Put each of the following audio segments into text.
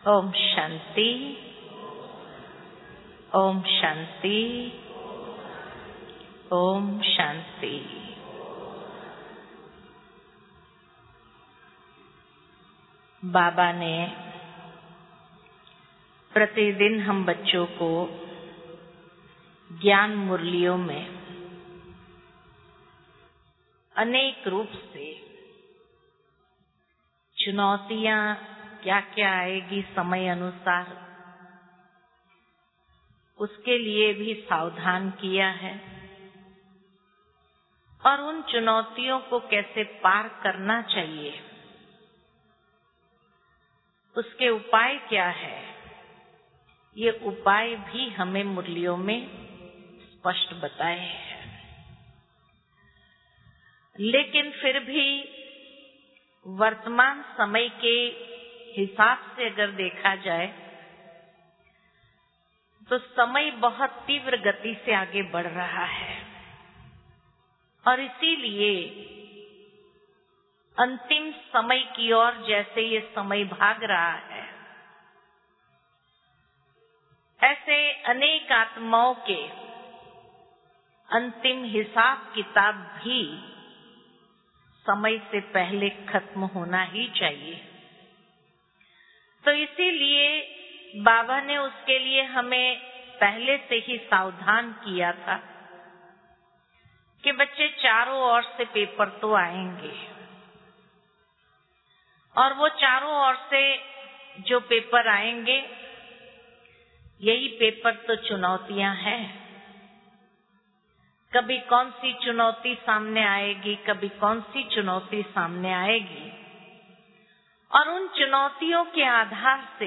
ओम शांति, ओम शांति, ओम शांति। बाबा ने प्रतिदिन हम बच्चों को ज्ञान मुरलियों में अनेक रूप से चुनौतियां क्या क्या आएगी समय अनुसार, उसके लिए भी सावधान किया है और उन चुनौतियों को कैसे पार करना चाहिए, उसके उपाय क्या है, ये उपाय भी हमें मुरलियों में स्पष्ट बताए हैं। लेकिन फिर भी वर्तमान समय के हिसाब से अगर देखा जाए तो समय बहुत तीव्र गति से आगे बढ़ रहा है और इसीलिए अंतिम समय की ओर जैसे ये समय भाग रहा है, ऐसे अनेक आत्माओं के अंतिम हिसाब किताब भी समय से पहले खत्म होना ही चाहिए। तो इसीलिए बाबा ने उसके लिए हमें पहले से ही सावधान किया था कि बच्चे चारों ओर से पेपर तो आएंगे और वो चारों ओर से जो पेपर आएंगे, यही पेपर तो चुनौतियां हैं। कभी कौन सी चुनौती सामने आएगी, कभी कौन सी चुनौती सामने आएगी और उन चुनौतियों के आधार से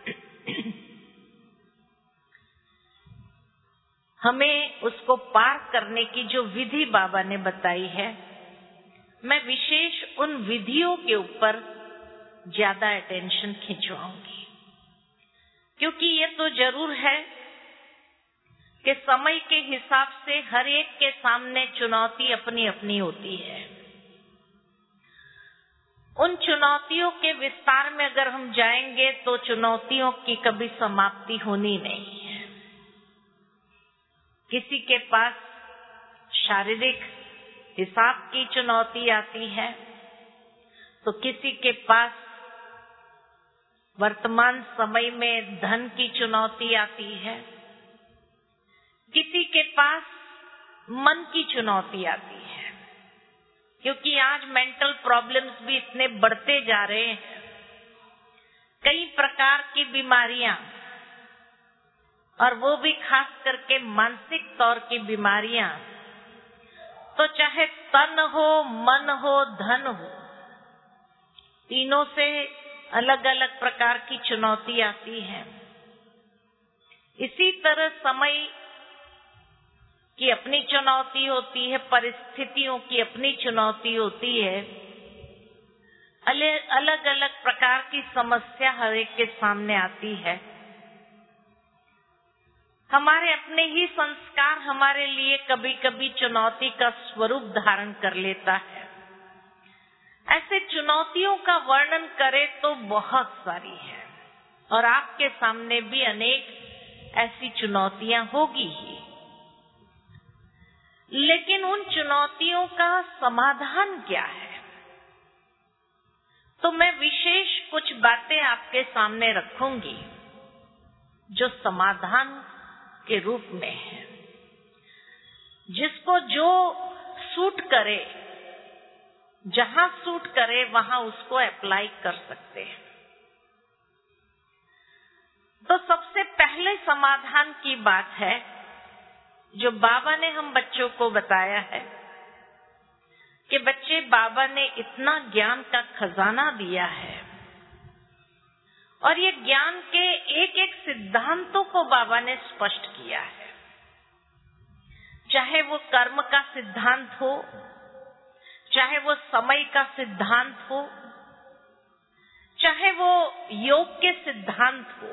हमें उसको पार करने की जो विधि बाबा ने बताई है, मैं विशेष उन विधियों के ऊपर ज्यादा अटेंशन खिंचवाऊंगी, क्योंकि ये तो जरूर है कि समय के हिसाब से हर एक के सामने चुनौती अपनी अपनी होती है। उन चुनौतियों के विस्तार में अगर हम जाएंगे तो चुनौतियों की कभी समाप्ति होनी नहीं है। किसी के पास शारीरिक हिसाब की चुनौती आती है तो किसी के पास वर्तमान समय में धन की चुनौती आती है, किसी के पास मन की चुनौती आती है, क्योंकि आज मेंटल प्रॉब्लम्स भी इतने बढ़ते जा रहे हैं, कई प्रकार की बीमारियां, और वो भी खास करके मानसिक तौर की बीमारियां, तो चाहे तन हो, मन हो, धन हो, तीनों से अलग अलग प्रकार की चुनौती आती है। इसी तरह समय की अपनी चुनौती होती है, परिस्थितियों की अपनी चुनौती होती है, अलग अलग प्रकार की समस्या हर एक के सामने आती है। हमारे अपने ही संस्कार हमारे लिए कभी कभी चुनौती का स्वरूप धारण कर लेता है। ऐसे चुनौतियों का वर्णन करें तो बहुत सारी है और आपके सामने भी अनेक ऐसी चुनौतियां होगी ही, लेकिन उन चुनौतियों का समाधान क्या है, तो मैं विशेष कुछ बातें आपके सामने रखूंगी जो समाधान के रूप में है, जिसको जो सूट करे, जहां सूट करे वहां उसको अप्लाई कर सकते हैं। तो सबसे पहले समाधान की बात है जो बाबा ने हम बच्चों को बताया है कि बच्चे, बाबा ने इतना ज्ञान का खजाना दिया है और ये ज्ञान के एक एक सिद्धांतों को बाबा ने स्पष्ट किया है। चाहे वो कर्म का सिद्धांत हो, चाहे वो समय का सिद्धांत हो, चाहे वो योग के सिद्धांत हो,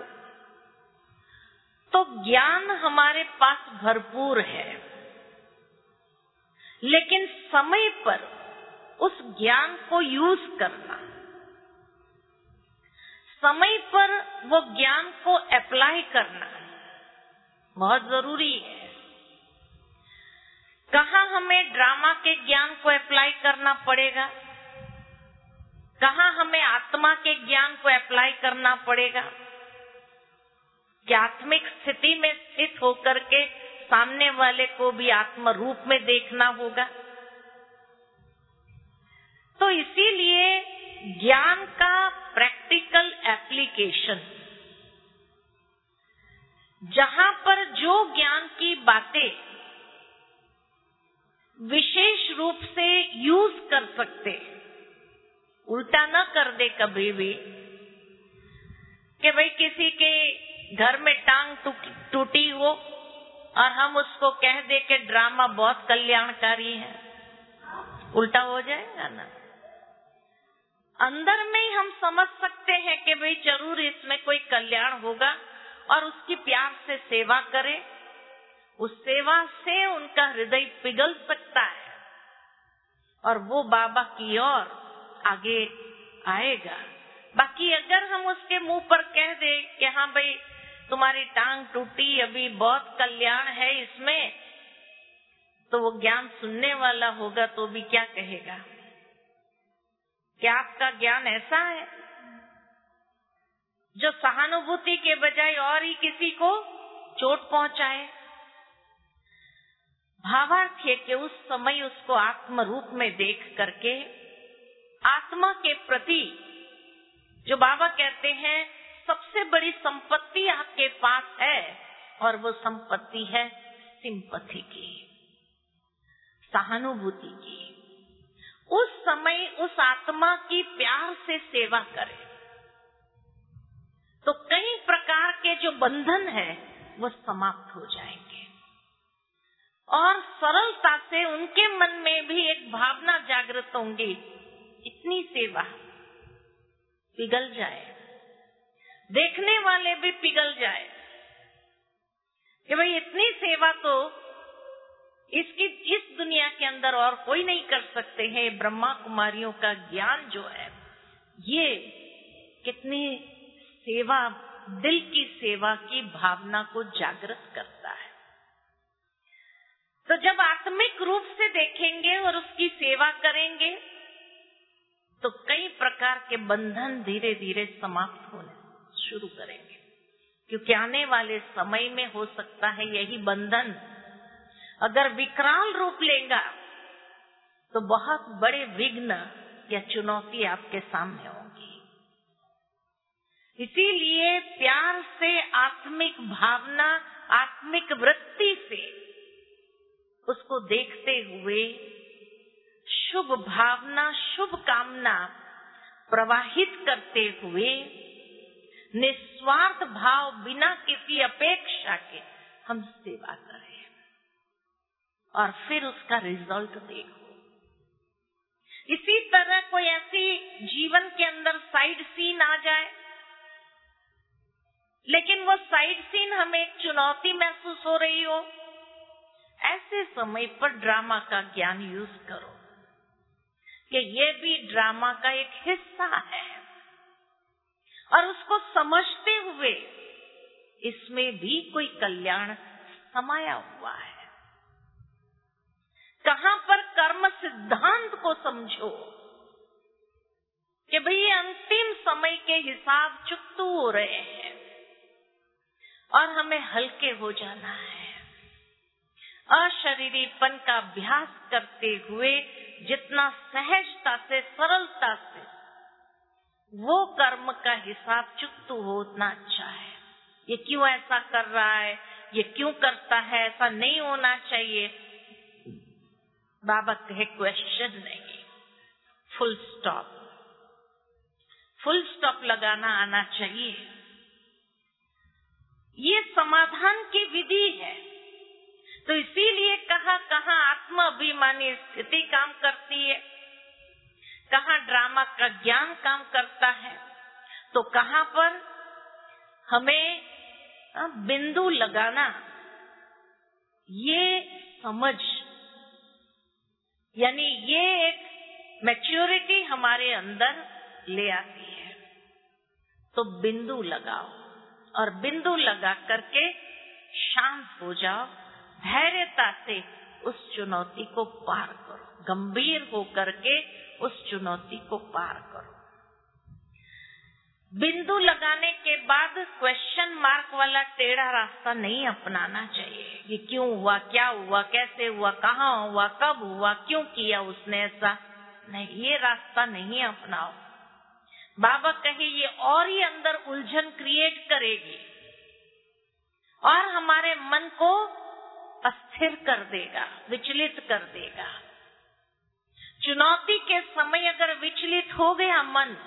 तो ज्ञान हमारे पास भरपूर है, लेकिन समय पर उस ज्ञान को यूज करना, समय पर वो ज्ञान को अप्लाई करना बहुत जरूरी है। कहाँ हमें ड्रामा के ज्ञान को अप्लाई करना पड़ेगा, कहाँ हमें आत्मा के ज्ञान को अप्लाई करना पड़ेगा, कि आत्मिक स्थिति में स्थित होकर के सामने वाले को भी आत्म रूप में देखना होगा। तो इसीलिए ज्ञान का प्रैक्टिकल एप्लीकेशन, जहां पर जो ज्ञान की बातें विशेष रूप से यूज कर सकते, उल्टा न कर दे कभी भी कि भाई किसी के घर में टांग टूटी हो और हम उसको कह दे कि ड्रामा बहुत कल्याणकारी है, उल्टा हो जाएगा ना। अंदर में ही हम समझ सकते हैं कि भाई जरूर इसमें कोई कल्याण होगा और उसकी प्यार से सेवा करें, उस सेवा से उनका हृदय पिघल सकता है और वो बाबा की ओर आगे आएगा। बाकी अगर हम उसके मुंह पर कह दे कि हाँ भाई तुम्हारी टांग टूटी, अभी बहुत कल्याण है इसमें, तो वो ज्ञान सुनने वाला होगा तो भी क्या कहेगा? क्या आपका ज्ञान ऐसा है जो सहानुभूति के बजाय और ही किसी को चोट पहुंचाए? भावार्थ है कि उस समय उसको आत्म रूप में देख करके आत्मा के प्रति, जो बाबा कहते हैं सबसे बड़ी संपत्ति आपके पास है, और वो संपत्ति है सिंपैथी की, सहानुभूति की। उस समय उस आत्मा की प्यार से सेवा करें तो कई प्रकार के जो बंधन है वो समाप्त हो जाएंगे और सरलता से उनके मन में भी एक भावना जागृत होंगी, इतनी सेवा पिघल जाए, देखने वाले भी पिघल जाए कि भाई इतनी सेवा तो इस दुनिया के अंदर और कोई नहीं कर सकते हैं। ब्रह्मा कुमारियों का ज्ञान जो है ये कितनी सेवा, दिल की सेवा की भावना को जागृत करता है। तो जब आत्मिक रूप से देखेंगे और उसकी सेवा करेंगे तो कई प्रकार के बंधन धीरे धीरे समाप्त होने शुरू करेंगे, क्योंकि आने वाले समय में हो सकता है यही बंधन अगर विकराल रूप लेगा तो बहुत बड़े विघ्न या चुनौती आपके सामने होगी। इसीलिए प्यार से, आत्मिक भावना, आत्मिक वृत्ति से उसको देखते हुए शुभ भावना, शुभ कामना प्रवाहित करते हुए निस्वार्थ भाव, बिना किसी अपेक्षा के हम सेवा करें और फिर उसका रिजल्ट देखो। इसी तरह कोई ऐसी जीवन के अंदर साइड सीन आ जाए, लेकिन वो साइड सीन हमें एक चुनौती महसूस हो रही हो, ऐसे समय पर ड्रामा का ज्ञान यूज करो कि ये भी ड्रामा का एक हिस्सा है और उसको समझते हुए इसमें भी कोई कल्याण समाया हुआ है। कहां पर कर्म सिद्धांत को समझो कि भाई ये अंतिम समय के हिसाब चुकतू हो रहे हैं और हमें हल्के हो जाना है। अशरीरीपन का अभ्यास करते हुए जितना सहजता से, सरलता से वो कर्म का हिसाब चुकतू हो उतना अच्छा है। ये क्यों ऐसा कर रहा है, ये क्यों करता है, ऐसा नहीं होना चाहिए, बाबा कहे क्वेश्चन नहीं, फुल स्टॉप, फुल स्टॉप लगाना आना चाहिए। ये समाधान की विधि है। तो इसीलिए कहाँ आत्म अभिमानी स्थिति काम करती है, कहाँ ड्रामा का ज्ञान काम करता है, तो कहाँ पर हमें बिंदु लगाना, ये समझ, यानी ये एक मैच्योरिटी हमारे अंदर ले आती है। तो बिंदु लगाओ और बिंदु लगा करके शांत हो जाओ। धैर्यता से उस चुनौती को पार करो, गंभीर होकर के उस चुनौती को पार करो। बिंदु लगाने के बाद क्वेश्चन मार्क वाला टेढ़ा रास्ता नहीं अपनाना चाहिए। ये क्यों हुआ, क्या हुआ, कैसे हुआ, कहाँ हुआ, कब हुआ, क्यों किया उसने ऐसा, नहीं, ये रास्ता नहीं अपनाओ। बाबा कहे ये और ही अंदर उलझन क्रिएट करेगी और हमारे मन को अस्थिर कर देगा, विचलित कर देगा। चुनौती के समय अगर विचलित हो गया मन,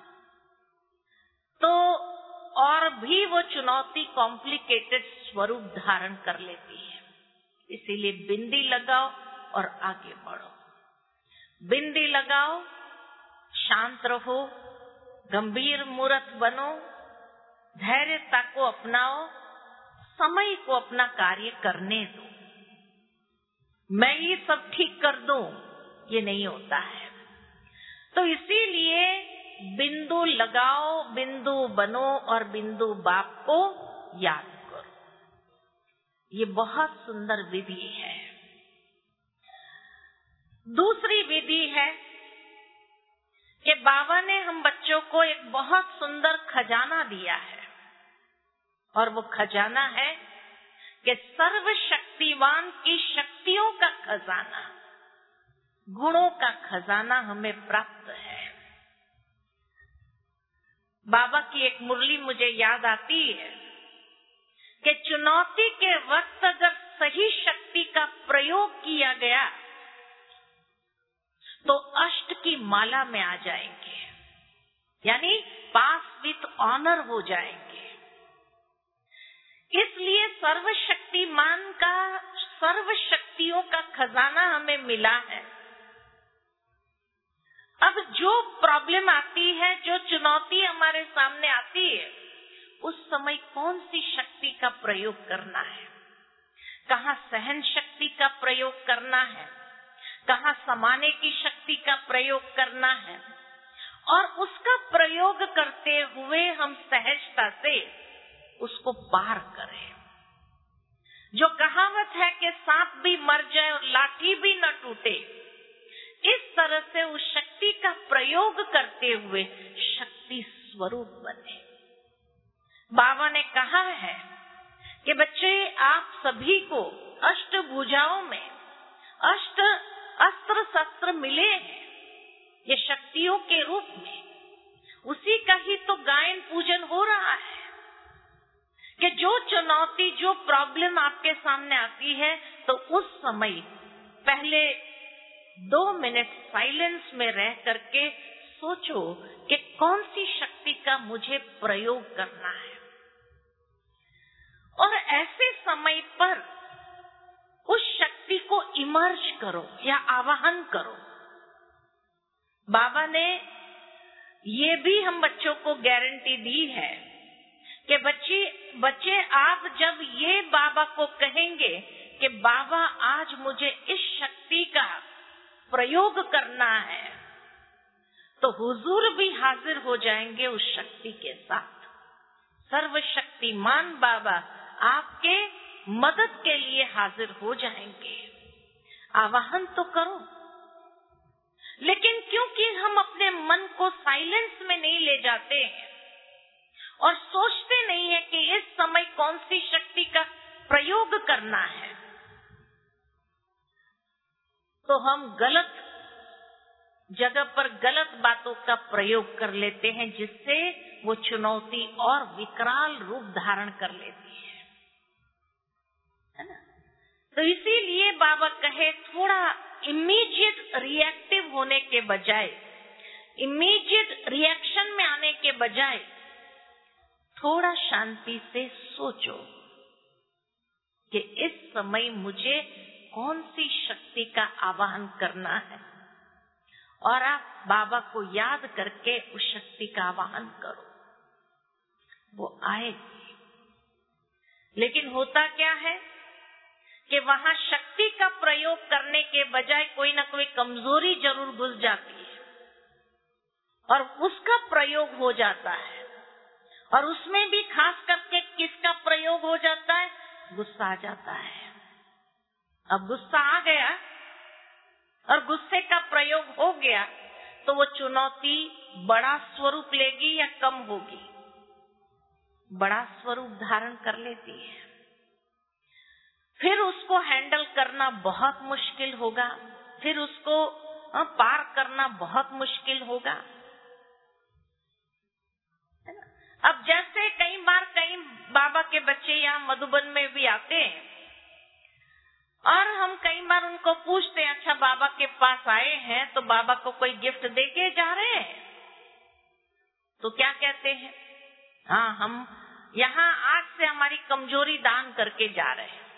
तो और भी वो चुनौती कॉम्प्लिकेटेड स्वरूप धारण कर लेती है। इसीलिए बिंदी लगाओ और आगे बढ़ो। बिंदी लगाओ, शांत रहो, गंभीर मूर्त बनो, धैर्यता को अपनाओ, समय को अपना कार्य करने दो। मैं ये सब ठीक कर दूं, ये नहीं होता है। तो इसीलिए बिंदु लगाओ, बिंदु बनो और बिंदु बाप को याद करो। ये बहुत सुंदर विधि है। दूसरी विधि है कि बाबा ने हम बच्चों को एक बहुत सुंदर खजाना दिया है और वो खजाना है कि सर्वशक्तिवान की शक्तियों का खजाना, गुणों का खजाना हमें प्राप्त है। बाबा की एक मुरली मुझे याद आती है कि चुनौती के वक्त अगर सही शक्ति का प्रयोग किया गया तो अष्ट की माला में आ जाएंगे, यानी पास विथ ऑनर हो जाएंगे। इसलिए सर्वशक्तिमान का, सर्वशक्तियों का खजाना हमें मिला है। अब जो प्रॉब्लम आती है, जो चुनौती हमारे सामने आती है, उस समय कौन सी शक्ति का प्रयोग करना है, कहाँ सहन शक्ति का प्रयोग करना है, कहाँ समाने की शक्ति का प्रयोग करना है, और उसका प्रयोग करते हुए हम सहजता से उसको पार करें। जो कहावत है कि सांप भी मर जाए और लाठी भी न टूटे, इस तरह से उस शक्ति का प्रयोग करते हुए शक्ति स्वरूप बने। बाबा ने कहा है कि बच्चे, आप सभी को अष्ट भुजाओं में अष्ट अस्त्र शस्त्र मिले हैं, ये शक्तियों के रूप में। उसी का ही तो गायन पूजन हो रहा है कि जो चुनौती, जो प्रॉब्लम आपके सामने आती है, तो उस समय पहले 2 मिनट साइलेंस में रह करके सोचो कि कौन सी शक्ति का मुझे प्रयोग करना है, और ऐसे समय पर उस शक्ति को इमर्ज करो या आवाहन करो। बाबा ने ये भी हम बच्चों को गारंटी दी है कि बच्चे आप जब ये बाबा को कहेंगे कि बाबा आज मुझे इस शक्ति का प्रयोग करना है, तो हुजूर भी हाजिर हो जाएंगे उस शक्ति के साथ। सर्वशक्तिमान बाबा आपके मदद के लिए हाजिर हो जाएंगे। आवाहन तो करो, लेकिन क्योंकि हम अपने मन को साइलेंस में नहीं ले जाते हैं और सोचते नहीं है कि इस समय कौन सी शक्ति का प्रयोग करना है, तो हम गलत जगह पर गलत बातों का प्रयोग कर लेते हैं, जिससे वो चुनौती और विकराल रूप धारण कर लेती है ना। तो इसीलिए बाबा कहे थोड़ा इमीडिएट रिएक्टिव होने के बजाय, इमीडिएट रिएक्शन में आने के बजाय थोड़ा शांति से सोचो कि इस समय मुझे कौन सी शक्ति का आवाहन करना है, और आप बाबा को याद करके उस शक्ति का आवाहन करो, वो आएगी। लेकिन होता क्या है कि वहां शक्ति का प्रयोग करने के बजाय कोई ना कोई कमजोरी जरूर घुस जाती है और उसका प्रयोग हो जाता है। और उसमें भी खास करके किसका प्रयोग हो जाता है? गुस्सा आ जाता है। अब गुस्सा आ गया और गुस्से का प्रयोग हो गया तो वो चुनौती बड़ा स्वरूप लेगी या कम होगी? बड़ा स्वरूप धारण कर लेती है। फिर उसको हैंडल करना बहुत मुश्किल होगा, फिर उसको पार करना बहुत मुश्किल होगा। अब जैसे कई बाबा के बच्चे यहाँ मधुबन में भी आते हैं और हम कई बार उनको पूछते हैं, अच्छा बाबा के पास आए हैं तो बाबा को कोई गिफ्ट देके जा रहे हैं? तो क्या कहते हैं? हाँ, हम यहाँ आज से हमारी कमजोरी दान करके जा रहे हैं।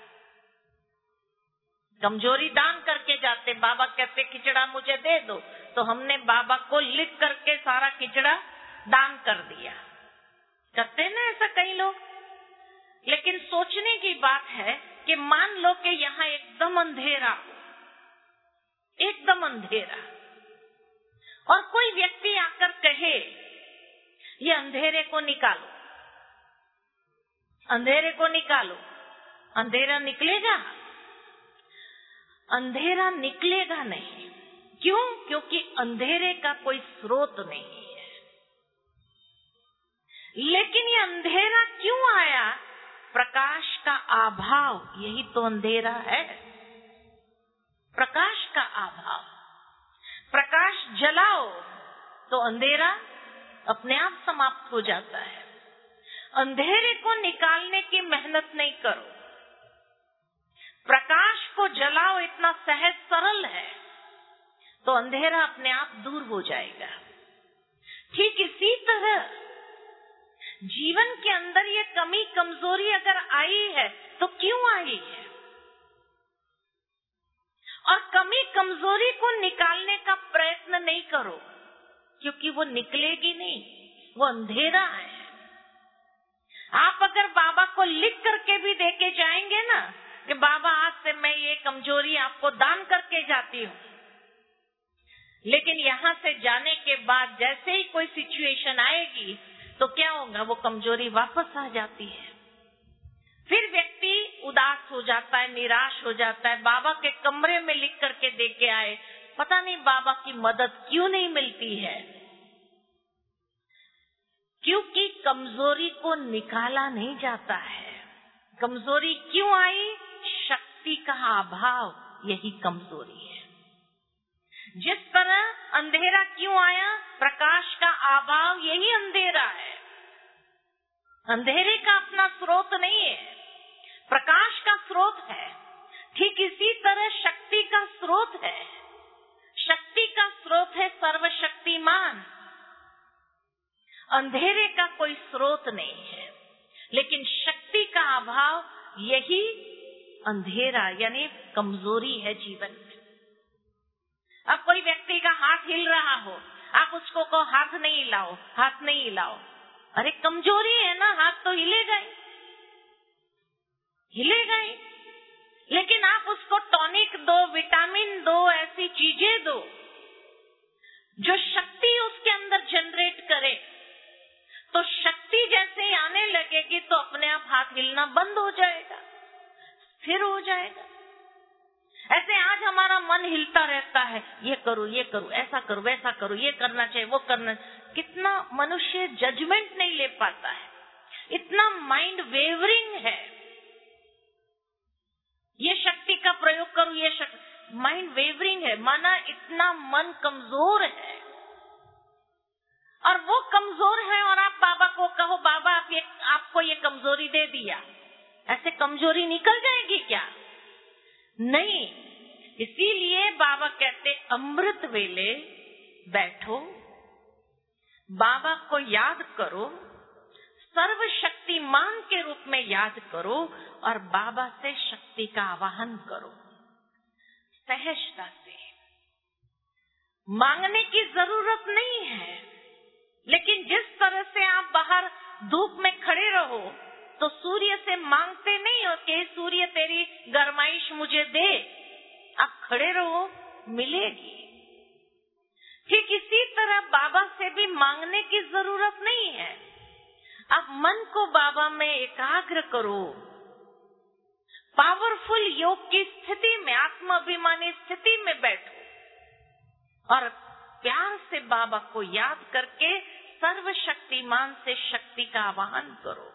कमजोरी दान करके जाते। बाबा कहते खिचड़ा मुझे दे दो, तो हमने बाबा को लिख करके सारा खिचड़ा दान कर दिया। करते ना ऐसा कई लोग। लेकिन सोचने की बात है कि मान लो कि यहाँ एकदम अंधेरा हो, एकदम अंधेरा, और कोई व्यक्ति आकर कहे ये अंधेरे को निकालो, अंधेरे को निकालो, अंधेरा निकलेगा? अंधेरा निकलेगा नहीं। क्यों? क्योंकि अंधेरे का कोई स्रोत नहीं है। लेकिन ये अंधेरा क्यों आया? प्रकाश का अभाव, यही तो अंधेरा है। प्रकाश का अभाव। प्रकाश जलाओ तो अंधेरा अपने आप समाप्त हो जाता है। अंधेरे को निकालने की मेहनत नहीं करो, प्रकाश को जलाओ, इतना सहज सरल है, तो अंधेरा अपने आप दूर हो जाएगा। ठीक इसी तरह जीवन के अंदर ये कमी कमजोरी अगर आई है तो क्यों आई है? और कमी कमजोरी को निकालने का प्रयत्न नहीं करो, क्योंकि वो निकलेगी नहीं, वो अंधेरा है। आप अगर बाबा को लिख करके भी देके जाएंगे ना कि बाबा आज से मैं ये कमजोरी आपको दान करके जाती हूँ, लेकिन यहाँ से जाने के बाद जैसे ही कोई सिचुएशन आएगी तो क्या होगा? वो कमजोरी वापस आ जाती है। फिर व्यक्ति उदास हो जाता है, निराश हो जाता है। बाबा के कमरे में लिख करके देके आए, पता नहीं बाबा की मदद क्यों नहीं मिलती है। क्योंकि कमजोरी को निकाला नहीं जाता है। कमजोरी क्यों आई? शक्ति का अभाव, यही कमजोरी है। जिस तरह अंधेरा क्यों आया? प्रकाश का अभाव, यही अंधेरा है। अंधेरे का अपना स्रोत नहीं है, प्रकाश का स्रोत है। ठीक इसी तरह शक्ति का स्रोत है। शक्ति का स्रोत है सर्वशक्तिमान। अंधेरे का कोई स्रोत नहीं है, लेकिन शक्ति का अभाव, यही अंधेरा यानी कमजोरी है जीवन में। अब कोई व्यक्ति का हाथ हिल रहा हो, आप उसको कहो हाथ नहीं हिलाओ, हाथ नहीं हिलाओ। अरे कमजोरी है ना, हाथ तो हिलेगा ही, हिलेगा ही। लेकिन आप उसको टॉनिक दो, विटामिन दो, ऐसी चीजें दो जो शक्ति उसके अंदर जनरेट करे, तो शक्ति जैसे ही आने लगेगी तो अपने आप हाथ हिलना बंद हो जाएगा, स्थिर हो जाएगा। ऐसे आज हमारा मन हिलता रहता है, ये करो, ये करो, ऐसा करो, वैसा करो, ये करना चाहिए, वो करना। कितना मनुष्य जजमेंट नहीं ले पाता है, इतना माइंड वेवरिंग है। ये शक्ति का प्रयोग करो, ये शक्ति, माइंड वेवरिंग है, माना इतना मन कमजोर है। और वो कमजोर है और आप बाबा को कहो बाबा आपको ये कमजोरी दे दिया, ऐसे कमजोरी निकल जाएगी क्या? नहीं। इसीलिए बाबा कहते अमृत वेले बैठो, बाबा को याद करो, सर्वशक्तिमान के रूप में याद करो और बाबा से शक्ति का आवाहन करो। सहजता से मांगने की जरूरत नहीं है, लेकिन जिस तरह से आप बाहर धूप में खड़े रहो तो सूर्य से मांगते नहीं हो कि सूर्य तेरी गरमाइश मुझे दे, आप खड़े रहो, मिलेगी। ठीक इसी तरह बाबा से भी मांगने की जरूरत नहीं है। आप मन को बाबा में एकाग्र करो। पावरफुल योग की स्थिति में, आत्माभिमानी स्थिति में बैठो और प्यार से बाबा को याद करके सर्वशक्तिमान से शक्ति का आवाहन करो।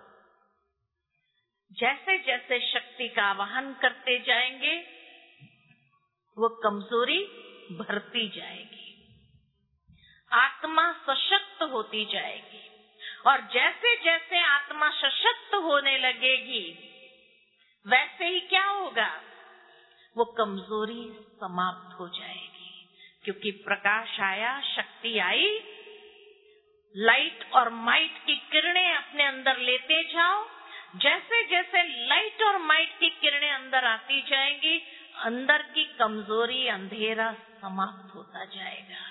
जैसे जैसे शक्ति का आवाहन करते जाएंगे वो कमजोरी भरती जाएगी, आत्मा सशक्त होती जाएगी और जैसे जैसे आत्मा सशक्त होने लगेगी वैसे ही क्या होगा, वो कमजोरी समाप्त हो जाएगी। क्योंकि प्रकाश आया, शक्ति आई, लाइट और माइट की किरणें अपने अंदर लेते जाओ। जैसे जैसे लाइट और माइट की किरणें अंदर आती जाएंगी, अंदर की कमजोरी, अंधेरा समाप्त होता जाएगा।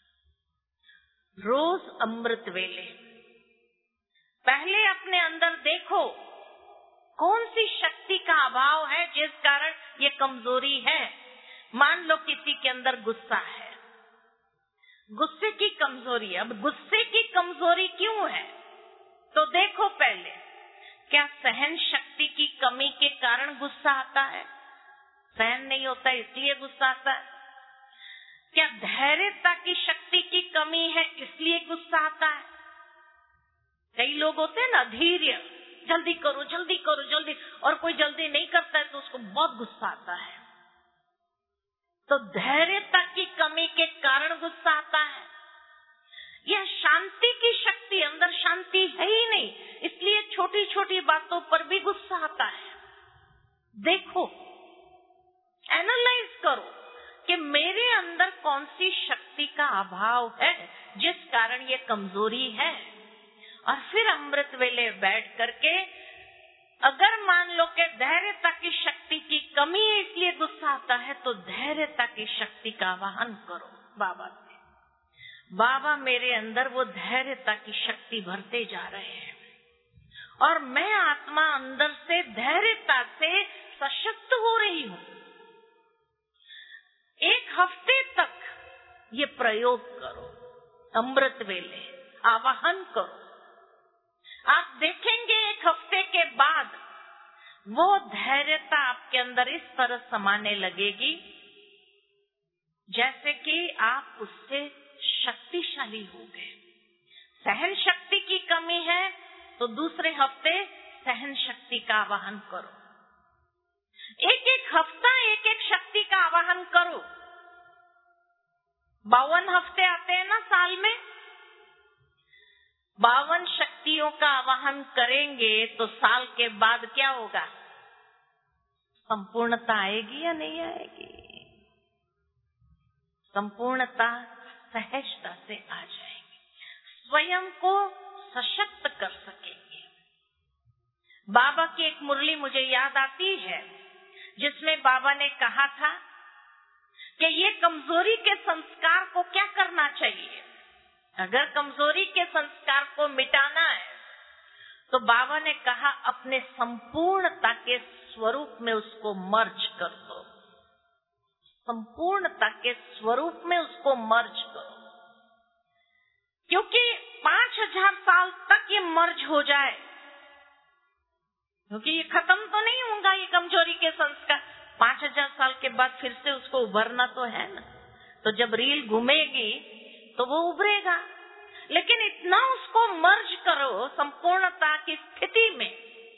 रोज अमृत वेले पहले अपने अंदर देखो कौन सी शक्ति का अभाव है जिस कारण ये कमजोरी है। मान लो किसी के अंदर गुस्सा है, गुस्से की कमजोरी। अब गुस्से की कमजोरी क्यों है तो देखो पहले, क्या सहन शक्ति की कमी के कारण गुस्सा आता है? सहन नहीं होता इसलिए गुस्सा आता है। क्या धैर्यता की शक्ति की कमी है इसलिए गुस्सा आता है? कई लोग होते हैं ना धैर्य, जल्दी करो जल्दी करो जल्दी, और कोई जल्दी नहीं करता है तो उसको बहुत गुस्सा आता है। तो धैर्यता की कमी के कारण गुस्सा आता है। यह शांति की शक्ति, अंदर शांति है ही नहीं, इसलिए छोटी छोटी बातों पर भी गुस्सा आता है। देखो, एनालाइज करो कि मेरे अंदर कौन सी शक्ति का अभाव है जिस कारण ये कमजोरी है। और फिर अमृत वेले बैठ करके अगर मान लो कि धैर्यता की शक्ति की कमी है इसलिए गुस्सा आता है, तो धैर्यता की शक्ति का आवाहन करो बाबा से। बाबा मेरे अंदर वो धैर्यता की शक्ति भरते जा रहे हैं और मैं आत्मा अंदर से धैर्यता से सशक्त हो रही हूँ। एक हफ्ते तक ये प्रयोग करो, अमृत वेले आवाहन करो। आप देखेंगे एक हफ्ते के बाद वो धैर्यता आपके अंदर इस तरह समाने लगेगी जैसे कि आप उससे शक्तिशाली हो गए। सहन शक्ति की कमी है तो दूसरे हफ्ते सहन शक्ति का आवाहन करो। एक एक हफ्ता एक एक शक्ति का आवाहन करो। 52 हफ्ते आते हैं ना साल में, 52 शक्तियों का आवाहन करेंगे तो साल के बाद क्या होगा, संपूर्णता आएगी या नहीं आएगी? संपूर्णता सहजता से आ जाएगी, स्वयं को सशक्त कर सकेंगे। बाबा की एक मुरली मुझे याद आती है जिसमें बाबा ने कहा था कि ये कमजोरी के संस्कार को क्या करना चाहिए। अगर कमजोरी के संस्कार को मिटाना है तो बाबा ने कहा अपने संपूर्णता के स्वरूप में उसको मर्ज कर दो। संपूर्णता के स्वरूप में उसको मर्ज करो, क्योंकि 5000 साल तक ये मर्ज हो जाए, क्योंकि ये खत्म तो नहीं होगा ये कमजोरी के संस्कार। 5000 साल के बाद फिर से उसको उभरना तो है ना। तो जब रील घूमेगी तो वो उभरेगा, लेकिन इतना उसको मर्ज करो संपूर्णता की स्थिति में।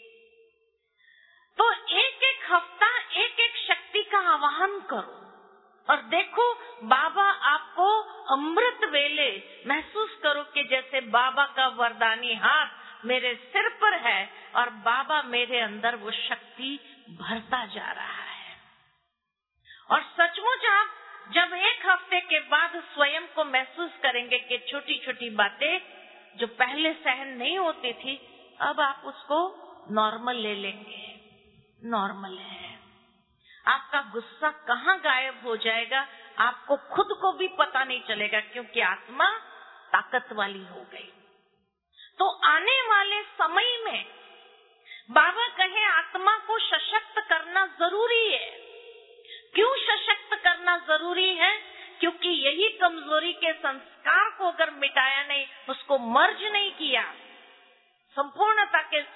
तो एक एक हफ्ता एक एक शक्ति का आवाहन करो और देखो बाबा आपको अमृत वेले महसूस करो कि जैसे बाबा का वरदानी हाथ मेरे सिर पर है और बाबा मेरे अंदर वो शक्ति भरता जा रहा है। और सचमुच आप जब एक हफ्ते के बाद स्वयं को महसूस करेंगे कि छोटी छोटी बातें जो पहले सहन नहीं होती थी अब आप उसको नॉर्मल ले लेंगे। नॉर्मल है, आपका गुस्सा कहाँ गायब हो जाएगा आपको खुद को भी पता नहीं चलेगा, क्योंकि आत्मा ताकत वाली हो गई। तो आने वाले समय में बाबा कहे आत्मा को सशक्त करना जरूरी है। क्यों सशक्त करना जरूरी है? क्योंकि यही कमजोरी के संस्कार को अगर मिटाया नहीं, उसको मर्ज नहीं किया, संपूर्ण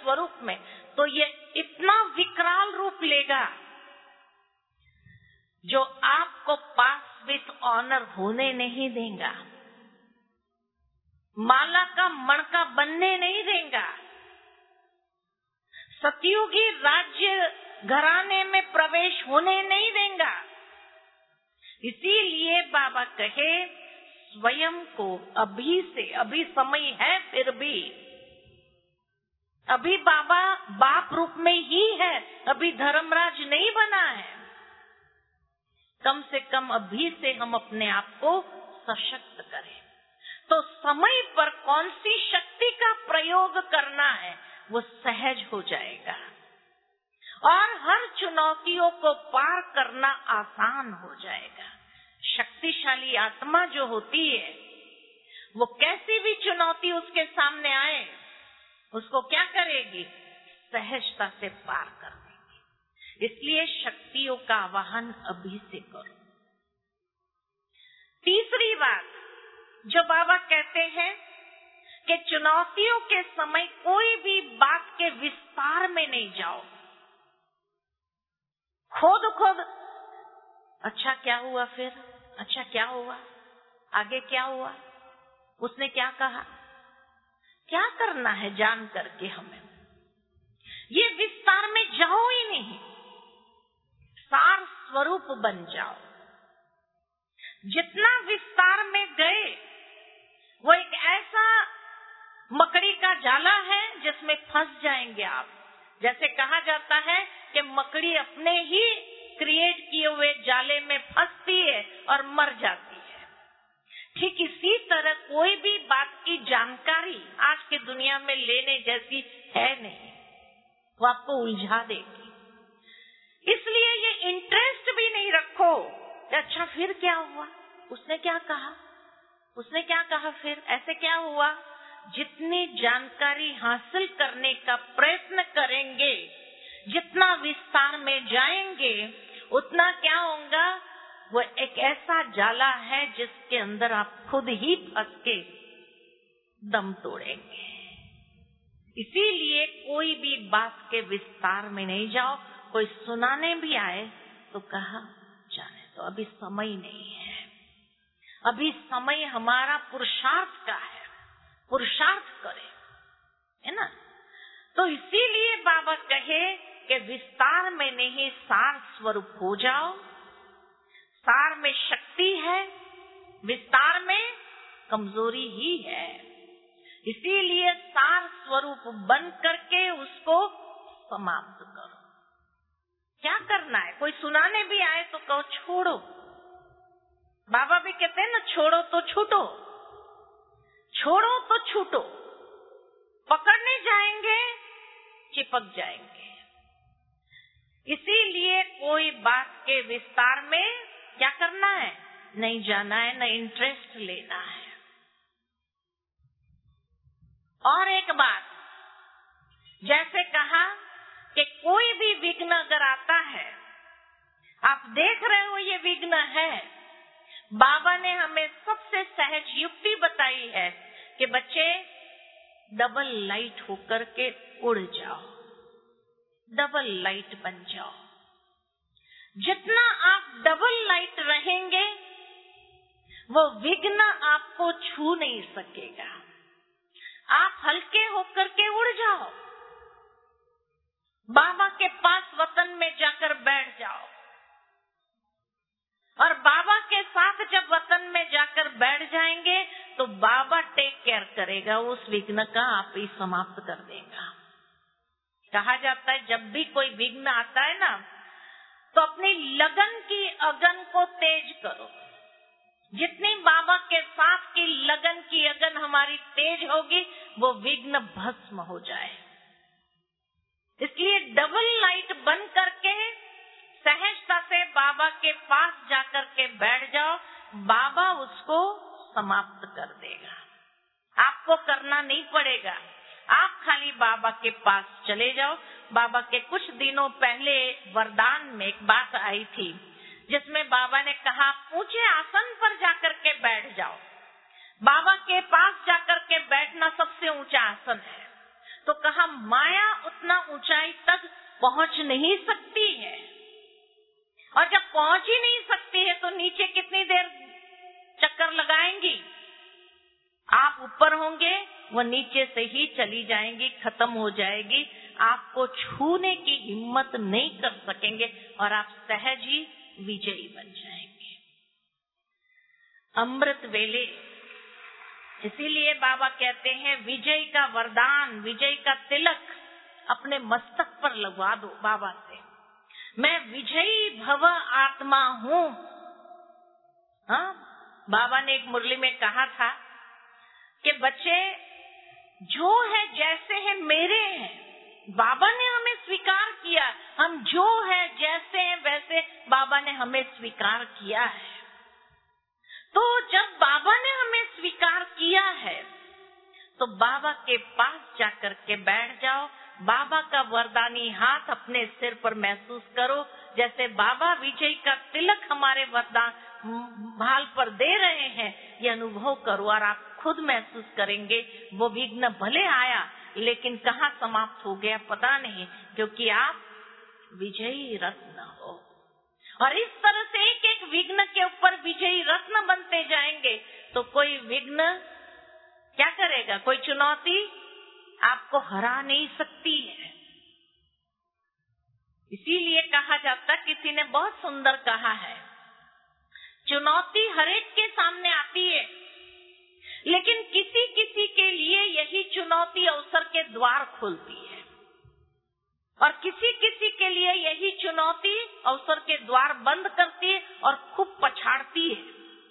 स्वरूप में, तो ये इतना विकराल रूप लेगा जो आपको पास विथ ऑनर होने नहीं देगा, माला का मणका बनने नहीं देगा, सतयुगी राज्य घराने में प्रवेश होने नहीं देगा। इसीलिए बाबा कहे स्वयं को अभी से, अभी समय है, फिर भी अभी बाबा बाप रूप में ही है, अभी धर्मराज नहीं बना है। कम से कम अभी से हम अपने आप को सशक्त करें, तो समय पर कौन सी शक्ति का प्रयोग करना है वो सहज हो जाएगा और हर चुनौतियों को पार करना आसान हो जाएगा। शक्तिशाली आत्मा जो होती है वो कैसी भी चुनौती उसके सामने आए उसको क्या करेगी? सहजता से पार कर देगी। इसलिए शक्तियों का आवाहन अभी से करो। तीसरी बात जो बाबा कहते हैं कि चुनौतियों के समय कोई भी बात के विस्तार में नहीं जाओ। खुद अच्छा क्या हुआ, फिर अच्छा क्या हुआ, आगे क्या हुआ, उसने क्या कहा, क्या करना है जान करके हमें, ये विस्तार में जाओ ही नहीं। सार स्वरूप बन जाओ। जितना विस्तार में गए वो एक ऐसा मकड़ी का जाला है जिसमें फंस जाएंगे आप। जैसे कहा जाता है कि मकड़ी अपने ही क्रिएट किए हुए जाले में फंसती है और मर जाती है। ठीक इसी तरह कोई भी बात की जानकारी आज की दुनिया में लेने जैसी है नहीं, वो आपको उलझा देगी। इसलिए ये इंटरेस्ट भी नहीं रखो। अच्छा फिर क्या हुआ, उसने क्या कहा, उसने क्या कहा, फिर ऐसे क्या हुआ। जितनी जानकारी हासिल करने का प्रयत्न करेंगे, जितना विस्तार में जाएंगे, उतना क्या होगा, वो एक ऐसा जाला है जिसके अंदर आप खुद ही फंस के दम तोड़ेंगे। इसीलिए कोई भी बात के विस्तार में नहीं जाओ। कोई सुनाने भी आए तो कहा जाने तो, अभी समय नहीं है, अभी समय हमारा पुरुषार्थ का है, पुरुषार्थ करें, है ना। तो इसीलिए बाबा कहे कि विस्तार में नहीं, सार स्वरूप हो जाओ। सार में शक्ति है, विस्तार में कमजोरी ही है। इसीलिए सार स्वरूप बन करके उसको समाप्त करो। क्या करना है, कोई सुनाने भी आए तो कहो छोड़ो। बाबा भी कहते हैं ना, छोड़ो तो छूटो, छोड़ो तो छूटो। पकड़ने जाएंगे चिपक जाएंगे। इसीलिए कोई बात के विस्तार में क्या करना है, नहीं जाना है, न इंटरेस्ट लेना है। और एक बात, जैसे कहा कि कोई भी विघ्न अगर आता है, आप देख रहे हो ये विघ्न है, बाबा ने हमें सबसे सहज युक्ति बताई है कि बच्चे डबल लाइट होकर के उड़ जाओ, डबल लाइट बन जाओ। जितना आप डबल लाइट रहेंगे वो विघ्न आपको छू नहीं सकेगा। आप हल्के होकर के उड़ जाओ, बाबा के पास वतन में जाकर बैठ जाओ, और बाबा के साथ जब वतन में जाकर बैठ जाएंगे तो बाबा टेक केयर करेगा, उस विघ्न का आप ही समाप्त कर देगा। कहा जाता है जब भी कोई विघ्न आता है ना, तो अपनी लगन की अगन को तेज करो। जितनी बाबा के साथ की लगन की अगन हमारी तेज होगी, वो विघ्न भस्म हो जाए। इसलिए डबल लाइट बन करके सहजता से बाबा के पास जाकर के बैठ जाओ, बाबा उसको समाप्त कर देगा। आपको करना नहीं पड़ेगा, आप खाली बाबा के पास चले जाओ। बाबा के कुछ दिनों पहले वरदान में एक बात आई थी जिसमें बाबा ने कहा ऊंचे आसन पर जाकर के बैठ जाओ। बाबा के पास जाकर के बैठना सबसे ऊंचा आसन है। तो कहा माया उतना ऊंचाई तक पहुंच नहीं सकती है, और जब पहुंच ही नहीं सकती है तो नीचे कितनी देर चक्कर लगाएंगी। आप ऊपर होंगे, वो नीचे से ही चली जाएंगी, खत्म हो जाएगी, आपको छूने की हिम्मत नहीं कर सकेंगे और आप सहज ही विजयी बन जाएंगे। अमृत वेले, इसीलिए बाबा कहते हैं विजय का वरदान, विजय का तिलक अपने मस्तक पर लगवा दो बाबा से। मैं विजयी भव आत्मा हूँ। हाँ, बाबा ने एक मुरली में कहा था कि बच्चे जो है जैसे है मेरे हैं, बाबा ने हमें स्वीकार किया, हम जो है जैसे हैं वैसे बाबा ने हमें स्वीकार किया है। तो जब बाबा ने हमें स्वीकार किया है तो बाबा के पास जाकर के बैठ जाओ, बाबा का वरदानी हाथ अपने सिर पर महसूस करो, जैसे बाबा विजय का तिलक हमारे वरदान भाल पर दे रहे हैं, ये अनुभव करो और आप खुद महसूस करेंगे वो विघ्न भले आया लेकिन कहाँ समाप्त हो गया पता नहीं, क्योंकि आप विजयी रत्न हो। और इस तरह से एक एक विघ्न के ऊपर विजयी रत्न बनते जाएंगे तो कोई विघ्न क्या करेगा, कोई चुनौती आपको हरा नहीं सकती है। इसीलिए कहा जाता, किसी ने बहुत सुंदर कहा है, चुनौती हर एक के सामने आती है, लेकिन किसी किसी के लिए यही चुनौती अवसर के द्वार खोलती है, और किसी किसी के लिए यही चुनौती अवसर के द्वार बंद करती है और खूब पछाड़ती है।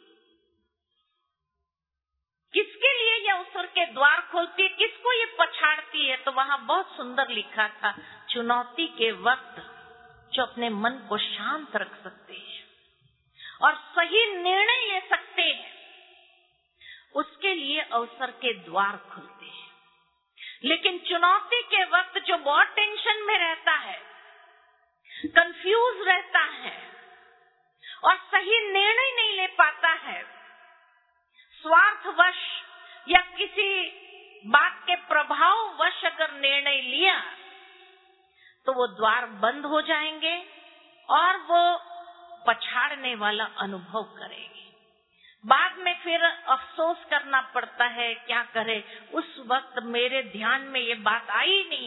किसके लिए ये अवसर के द्वार खोलती है, किसको ये पछाड़ती है, तो वहाँ बहुत सुंदर लिखा था, चुनौती के वक्त जो अपने मन को शांत रख सकते हैं और सही निर्णय ले सकते हैं, उसके लिए अवसर के द्वार खुलते हैं। लेकिन चुनौती के वक्त जो बहुत टेंशन में रहता है, कंफ्यूज रहता है और सही निर्णय नहीं ले पाता है, स्वार्थवश या किसी बात के प्रभाववश अगर निर्णय लिया तो वो द्वार बंद हो जाएंगे और वो पछाड़ने वाला अनुभव करेंगे। बाद में फिर अफसोस करना पड़ता है, क्या करे, उस वक्त मेरे ध्यान में ये बात आई नहीं,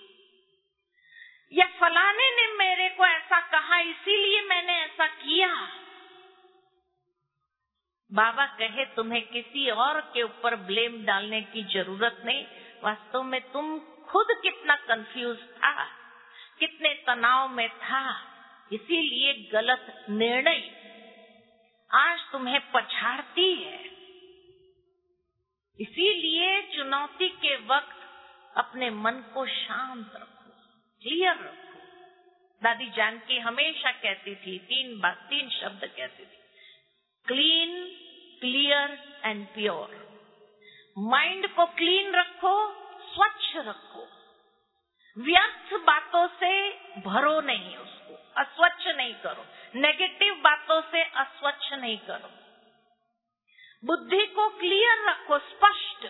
या फलाने ने मेरे को ऐसा कहा इसीलिए मैंने ऐसा किया। बाबा कहे तुम्हें किसी और के ऊपर ब्लेम डालने की जरूरत नहीं, वास्तव में तुम खुद कितना कंफ्यूज था, कितने तनाव में था, इसीलिए गलत निर्णय आज तुम्हें पछाड़ती है। इसीलिए चुनौती के वक्त अपने मन को शांत रखो, क्लियर रखो। दादी जानकी हमेशा कहती थी, तीन शब्द कहती थी, clean, clear and pure. Mind को क्लीन रखो, स्वच्छ रखो, व्यर्थ बातों से भरो नहीं, उसको अस्वच्छ नहीं करो, नेगेटिव बातों से अस्वच्छ नहीं करो। बुद्धि को क्लियर रखो, स्पष्ट,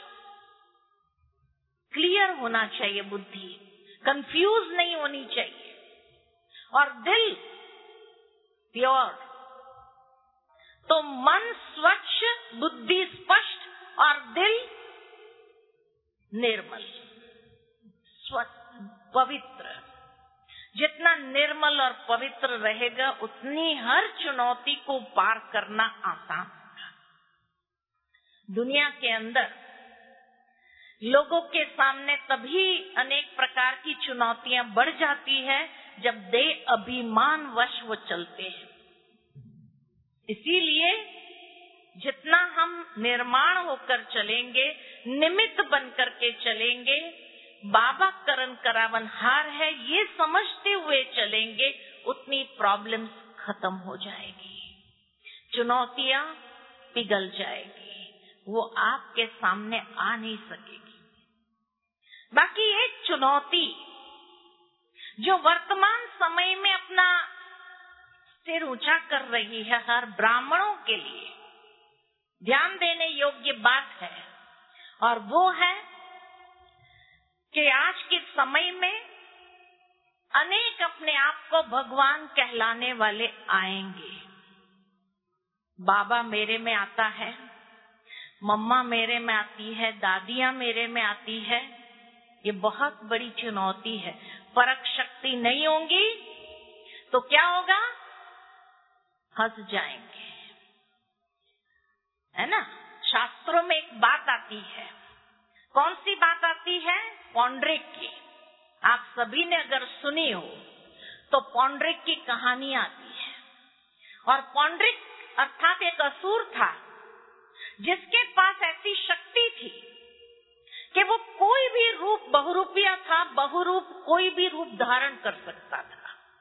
क्लियर होना चाहिए बुद्धि, कंफ्यूज नहीं होनी चाहिए। और दिल प्योर, तो मन स्वच्छ, बुद्धि स्पष्ट और दिल निर्मल, स्वच्छ, पवित्र। जितना निर्मल और पवित्र रहेगा उतनी हर चुनौती को पार करना आसान होगा। दुनिया के अंदर लोगों के सामने तभी अनेक प्रकार की चुनौतियां बढ़ जाती है जब देह अभिमान वश वो चलते हैं। इसीलिए जितना हम निर्माण होकर चलेंगे, निमित्त बनकर के चलेंगे, बाबा करण करावन हार है ये समझते हुए चलेंगे, उतनी प्रॉब्लम्स खत्म हो जाएगी, चुनौतियां पिघल जाएगी, वो आपके सामने आ नहीं सकेगी। बाकी एक चुनौती जो वर्तमान समय में अपना सिर ऊंचा कर रही है हर ब्राह्मणों के लिए ध्यान देने योग्य बात है, और वो है कि आज के समय में अनेक अपने आप को भगवान कहलाने वाले आएंगे। बाबा मेरे में आता है, मम्मा मेरे में आती है, दादियां मेरे में आती है। ये बहुत बड़ी चुनौती है। परख शक्ति नहीं होगी तो क्या होगा? हंस जाएंगे, है ना। शास्त्रों में एक बात आती है। कौन सी बात आती है? पौंड्रिक की। आप सभी ने अगर सुनी हो तो पौंड्रिक की कहानी आती है। और पौंड्रिक अर्थात एक असुर था जिसके पास ऐसी शक्ति थी कि वो कोई भी रूप, बहुरूपिया था, बहुरूप कोई भी रूप धारण कर सकता था।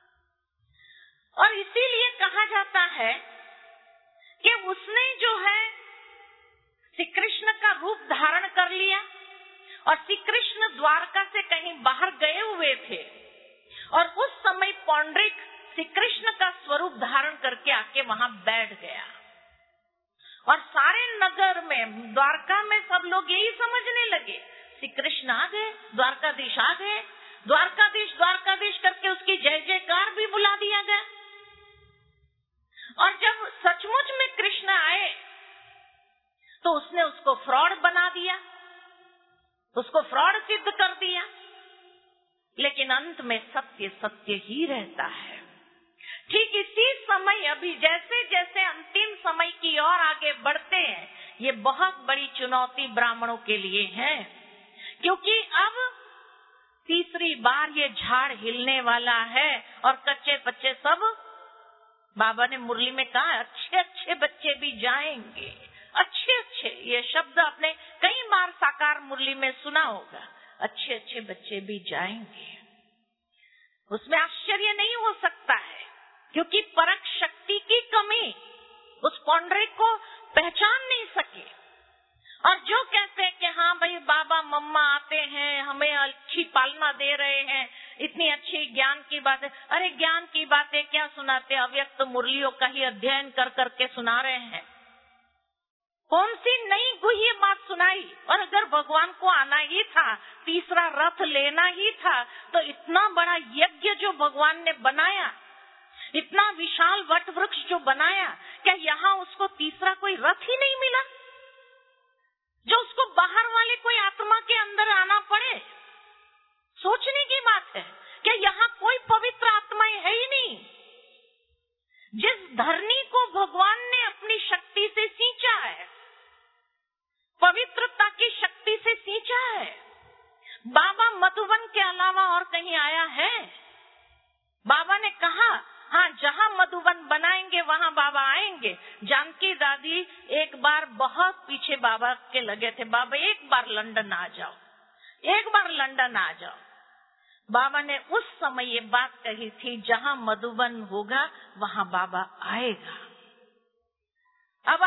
और इसीलिए कहा जाता है कि उसने जो है श्री कृष्ण का रूप धारण कर लिया। और श्री कृष्ण द्वारका से कहीं बाहर गए हुए थे और उस समय पौंड्रिक श्री कृष्ण का स्वरूप धारण करके आके वहां बैठ गया। और सारे नगर में, द्वारका में सब लोग यही समझने लगे श्री कृष्ण आ गए, द्वारकाधीश आ गए। द्वारकाधीश द्वारकाधीश करके उसकी जय जयकार भी बुला दिया गया। और जब सचमुच में कृष्ण आए तो उसने उसको फ्रॉड बना दिया, उसको फ्रॉड सिद्ध कर दिया। लेकिन अंत में सत्य सत्य ही रहता है। ठीक इसी समय, अभी जैसे जैसे अंतिम समय की ओर आगे बढ़ते हैं, ये बहुत बड़ी चुनौती ब्राह्मणों के लिए है। क्योंकि अब तीसरी बार ये झाड़ हिलने वाला है और कच्चे बच्चे सब, बाबा ने मुरली में कहा, अच्छे अच्छे बच्चे भी जाएंगे। अच्छे अच्छे, ये शब्द आपने कई बार साकार मुरली में सुना होगा। अच्छे अच्छे बच्चे भी जाएंगे। उसमें आश्चर्य नहीं हो सकता है, क्योंकि परख शक्ति की कमी उस पौंड्रिक को पहचान नहीं सके। और जो कहते हैं कि हाँ भाई बाबा मम्मा आते हैं, हमें अच्छी पालना दे रहे हैं, इतनी अच्छी ज्ञान की बातें, अरे ज्ञान की बातें क्या सुनाते, अव्यक्त मुरलियों का ही अध्ययन कर करके सुना रहे हैं। कौन सी नई गुह्य बात सुनाई। और अगर भगवान को आना ही था, तीसरा रथ लेना ही था, तो इतना बड़ा यज्ञ जो भगवान ने बनाया, इतना विशाल वट वृक्ष जो बनाया, क्या यहाँ उसको तीसरा कोई रथ ही नहीं मिला जो उसको बाहर वाले कोई आत्मा के अंदर आना पड़े? सोचने की बात है। क्या यहाँ कोई पवित्र आत्माएं है ही नहीं? जिस धरनी को भगवान ने अपनी शक्ति से सींचा है, पवित्रता की शक्ति से सींचा है, बाबा मधुबन के अलावा और कहीं आया है? बाबा ने कहा हाँ, जहाँ मधुबन बनाएंगे वहाँ बाबा आएंगे। जानकी दादी एक बार बहुत पीछे बाबा के लगे थे, बाबा एक बार लंदन आ जाओ, एक बार लंदन आ जाओ। बाबा ने उस समय ये बात कही थी, जहाँ मधुबन होगा वहाँ बाबा आएगा। अब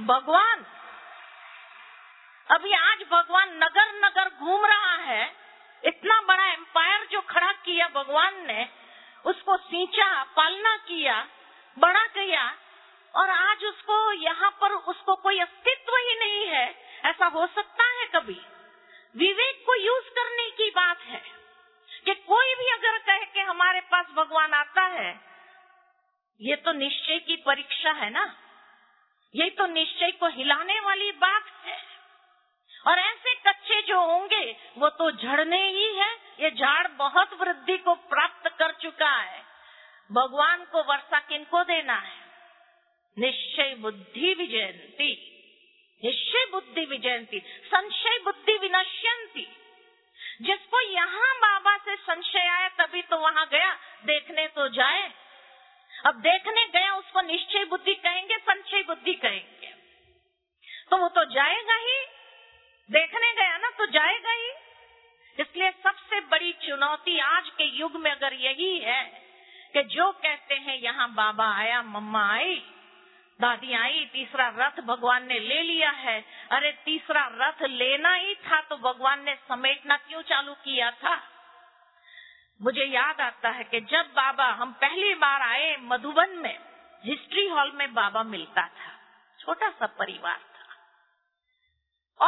आज भगवान नगर नगर घूम रहा है। इतना बड़ा एम्पायर जो खड़ा किया भगवान ने, उसको सींचा, पालना किया, बड़ा किया, और आज उसको यहाँ पर उसको कोई अस्तित्व ही नहीं है। ऐसा हो सकता है कभी? विवेक को यूज करने की बात है कि कोई भी अगर कहे कि हमारे पास भगवान आता है, ये तो निश्चय की परीक्षा है ना, ये तो निश्चय को हिलाने वाली बात है। और ऐसे कच्चे जो होंगे वो तो झड़ने ही है। ये झाड़ बहुत वृद्धि को प्राप्त कर चुका है। भगवान को वर्षा किनको देना है? निश्चय बुद्धि विजयंती, निश्चय बुद्धि विजयंती, संशय बुद्धि विनश्यंती। जिसको यहाँ बाबा से संशय आया तभी तो वहाँ गया, देखने तो जाए। अब देखने गया, उसको निश्चय बुद्धि कहेंगे, संशय बुद्धि कहेंगे, तो वो तो जाएगा ही। देखने गया ना तो जाएगा ही। इसलिए सबसे बड़ी चुनौती आज के युग में अगर यही है कि जो कहते हैं यहाँ बाबा आया, मम्मा आई, दादी आई, तीसरा रथ भगवान ने ले लिया है। अरे तीसरा रथ लेना ही था तो भगवान ने समेटना क्यों चालू किया था? मुझे याद आता है कि जब बाबा, हम पहली बार आए मधुबन में, हिस्ट्री हॉल में बाबा मिलता था। छोटा सा परिवार था और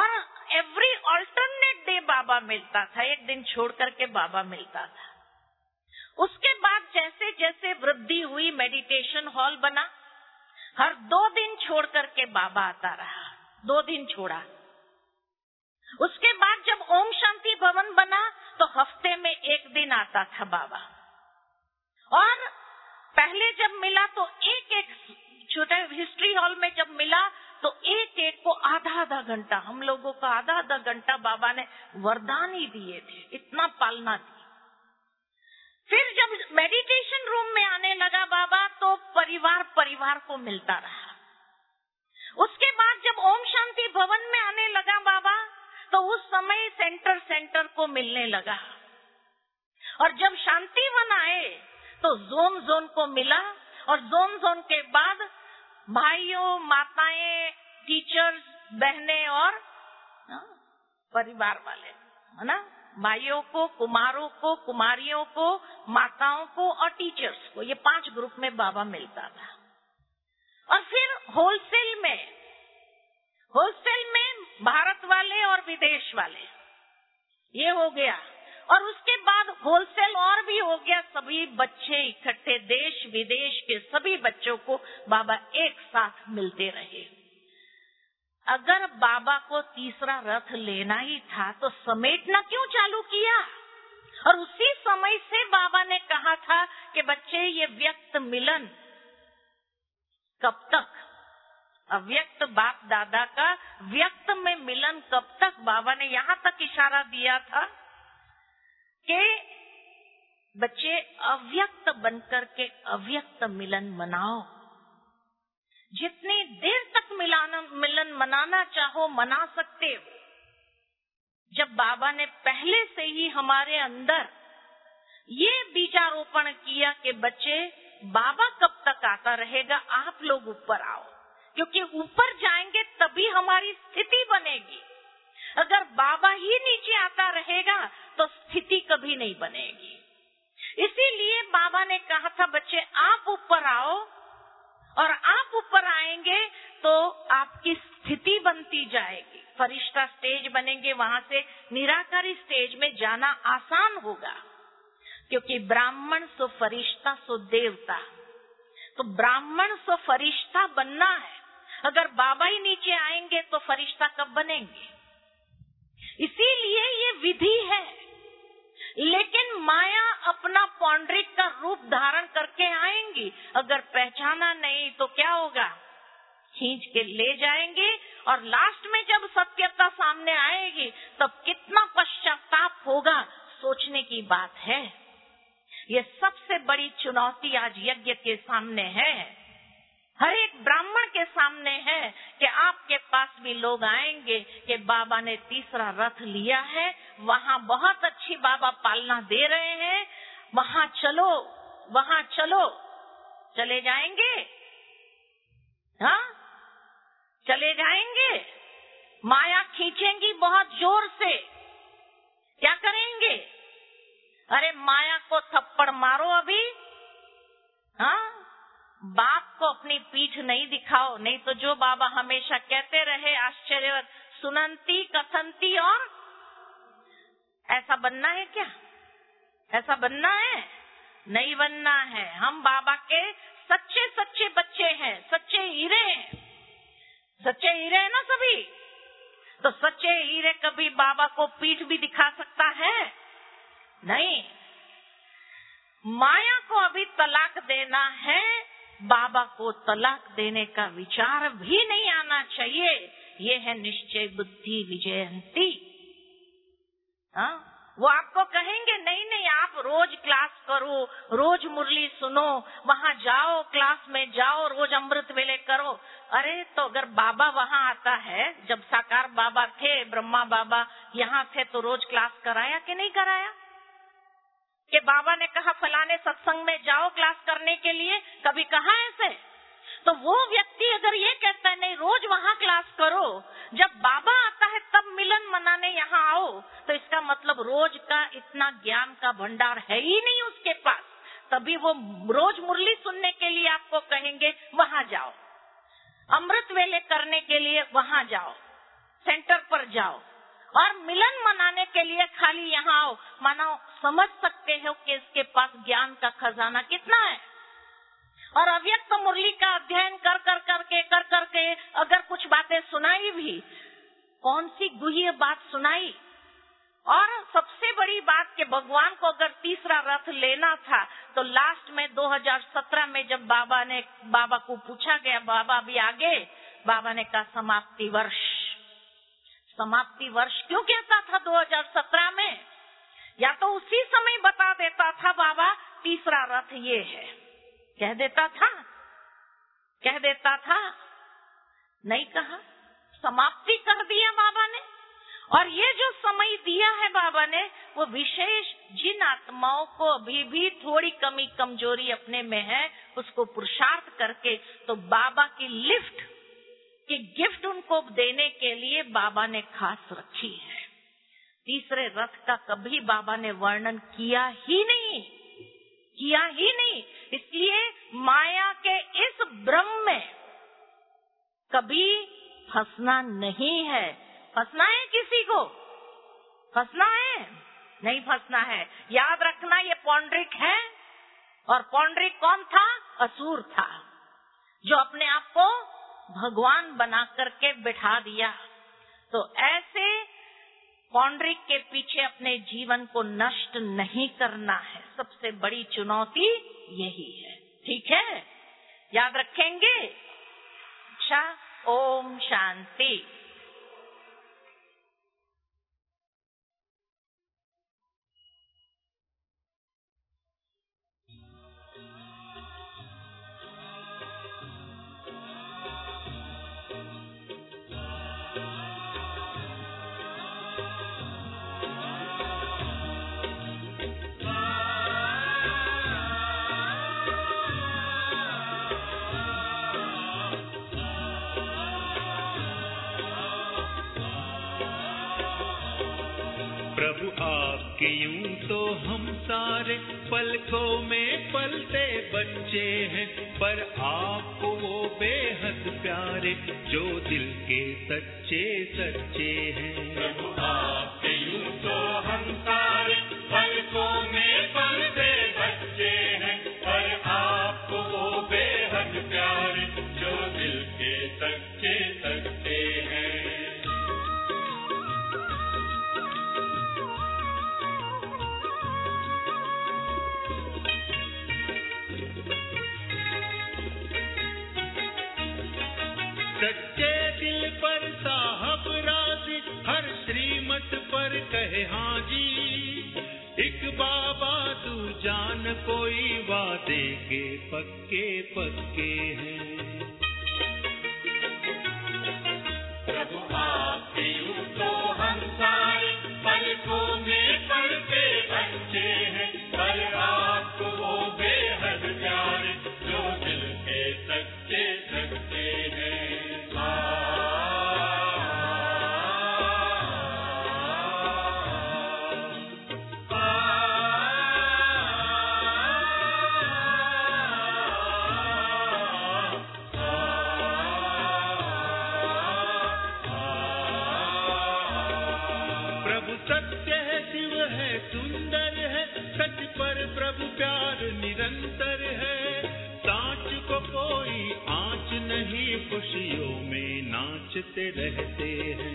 एवरी ऑल्टरनेट डे बाबा मिलता था, एक दिन छोड़ करके बाबा मिलता था। उसके बाद जैसे जैसे वृद्धि हुई, मेडिटेशन हॉल बना, हर 2 दिन छोड़ करके बाबा आता रहा, 2 दिन छोड़ा। उसके बाद जब ओम शांति भवन बना तो हफ्ते में 1 दिन आता था बाबा। और पहले जब मिला तो एक छोटे हिस्ट्री हॉल में जब मिला तो एक को आधा घंटा, हम लोगों को आधा घंटा बाबा ने वरदान ही दिए थे, इतना पालना दी। फिर जब मेडिटेशन रूम में आने लगा बाबा तो परिवार को मिलता रहा। उसके बाद जब ओम शांति भवन में आने लगा बाबा तो उस समय सेंटर को मिलने लगा। और जब शांतिवन आए तो जोन को मिला, और जोन के बाद भाइयों, माताएं, टीचर्स, बहनें और परिवार वाले, है ना, भाइयों को, कुमारों को, कुमारियों को, माताओं को और टीचर्स को, ये 5 ग्रुप में बाबा मिलता था। और फिर होलसेल में भारत वाले और विदेश वाले, ये हो गया। और उसके बाद होलसेल और भी हो गया, सभी बच्चे इकट्ठे, देश विदेश के सभी बच्चों को बाबा एक साथ मिलते रहे। अगर बाबा को तीसरा रथ लेना ही था तो समेटना क्यों चालू किया? और उसी समय से बाबा ने कहा था कि बच्चे, ये व्यक्त मिलन कब तक, अव्यक्त बाप दादा का व्यक्त में मिलन कब तक? बाबा ने यहाँ तक इशारा दिया था कि बच्चे अव्यक्त बनकर के अव्यक्त मिलन मनाओ। जितनी देर तक मिलन मनाना चाहो मना सकते हो। जब बाबा ने पहले से ही हमारे अंदर ये बीजारोपण किया कि बच्चे, बाबा कब तक आता रहेगा, आप लोग ऊपर आओ, क्योंकि ऊपर जाएंगे तभी हमारी स्थिति बनेगी। अगर बाबा ही नीचे आता रहेगा तो स्थिति कभी नहीं बनेगी। इसीलिए बाबा ने कहा था, बच्चे आप ऊपर आओ, और आप ऊपर आएंगे तो आपकी स्थिति बनती जाएगी। फरिश्ता स्टेज बनेंगे, वहां से निराकारी स्टेज में जाना आसान होगा, क्योंकि ब्राह्मण सो फरिश्ता सो देवता। तो ब्राह्मण सो फरिश्ता बनना है। अगर बाबा ही नीचे आएंगे तो फरिश्ता कब बनेंगे? इसीलिए ये विधि है। लेकिन माया अपना पौंड्रिक का रूप धारण करके आएंगी। अगर पहचाना नहीं तो क्या होगा? खींच के ले जाएंगे, और लास्ट में जब सत्यता सामने आएगी तब कितना पश्चाताप होगा, सोचने की बात है। ये सबसे बड़ी चुनौती आज यज्ञ के सामने है, हर एक ब्राह्मण के सामने है, कि आपके पास भी लोग आएंगे कि बाबा ने तीसरा रथ लिया है, वहाँ बहुत अच्छी बाबा पालना दे रहे हैं, वहाँ चलो, चले जाएंगे? हाँ, चले जाएंगे? माया खींचेंगी बहुत जोर से, क्या करेंगे? अरे माया को थप्पड़ मारो अभी, हाँ, बाप को अपनी पीठ नहीं दिखाओ, नहीं तो जो बाबा हमेशा कहते रहे आश्चर्य, सुनंती कथंती, और ऐसा बनना है क्या? ऐसा बनना है? नहीं बनना है। हम बाबा के सच्चे बच्चे हैं, सच्चे हीरे हैं। सच्चे हीरे हैं ना सभी? तो सच्चे हीरे कभी बाबा को पीठ भी दिखा सकता है? नहीं। माया को अभी तलाक देना है, बाबा को तलाक देने का विचार भी नहीं आना चाहिए। ये है निश्चय बुद्धि विजयंती। हाँ, वो आपको कहेंगे नहीं आप रोज क्लास करो, रोज मुरली सुनो, वहाँ जाओ, क्लास में जाओ, रोज अमृत वेले करो। अरे तो अगर बाबा वहाँ आता है, जब साकार बाबा थे, ब्रह्मा बाबा यहाँ थे, तो रोज क्लास कराया कि नहीं कराया? कि बाबा ने कहा फलाने सत्संग में जाओ क्लास करने के लिए, कभी कहा ऐसे? तो वो व्यक्ति अगर ये कहता है नहीं रोज वहाँ क्लास करो, जब बाबा आता है तब मिलन मनाने यहाँ आओ, तो इसका मतलब रोज का इतना ज्ञान का भंडार है ही नहीं उसके पास। तभी वो रोज मुरली सुनने के लिए आपको कहेंगे वहाँ जाओ, अमृत वेले करने के लिए वहाँ जाओ, सेंटर पर जाओ। और मिलन मनाने के लिए खाली यहाँ आओ। मानो समझ सकते हो कि इसके पास ज्ञान का खजाना कितना है। और अव्यक्त मुरली का अध्ययन कर करके अगर कुछ बातें सुनाई भी, कौन सी गुह्य बात सुनाई। और सबसे बड़ी बात कि भगवान को अगर तीसरा रथ लेना था तो लास्ट में 2017 में जब बाबा को पूछा गया, बाबा अभी आगे, बाबा ने कहा समाप्ति वर्ष। समाप्ति वर्ष क्यों कहता था 2017 में? या तो उसी समय बता देता था बाबा तीसरा रथ ये है, कह देता था, नहीं कहा, समाप्ति कर दिया बाबा ने। और ये जो समय दिया है बाबा ने, वो विशेष जिन आत्माओं को अभी भी थोड़ी कमी कमजोरी अपने में है, उसको पुरुषार्थ करके तो बाबा की लिफ्ट की गिफ्ट उनको देने के लिए बाबा ने खास रखी है। तीसरे रथ का कभी बाबा ने वर्णन किया ही नहीं। इसलिए माया के इस भ्रम में कभी फंसना नहीं है। फंसना है किसी को? फंसना है? नहीं फंसना है। याद रखना ये पौंडरिक है, और पौंडरिक कौन था? असुर था, जो अपने आप को भगवान बना करके बिठा दिया। तो ऐसे पौंडरिक के पीछे अपने जीवन को नष्ट नहीं करना है। सबसे बड़ी चुनौती यही है। ठीक है, याद रखेंगे? अच्छा, ओम शांति। प्रभु आपके यूं तो हम सारे पलकों में पलते बच्चे हैं, पर आपको वो बेहद प्यारे जो दिल के सच्चे सच्चे हैं। प्रभु आपके यूं तो हम सारे पलकों में पलते बच्चे हैं, पर आपको वो बेहद प्यारे जो दिल के सच्चे सच्चे हैं। सच्चे दिल पर साहब राजी, हर श्रीमत पर कहे हाँ जी। एक बाबा तू जान कोई वादे के पक्के पक्के हैं। प्रभु आपके यूं तो हम सारे पलकों में पलते बच्चे हैं, पर आपको वो बेहद प्यारे जो दिल के सच्चे सच्चे हैं। प्रभु सत्य है, शिव है, सुंदर है, सच पर प्रभु प्यार निरंतर है। सांच को कोई आँच नहीं, खुशियों में नाचते रहते हैं।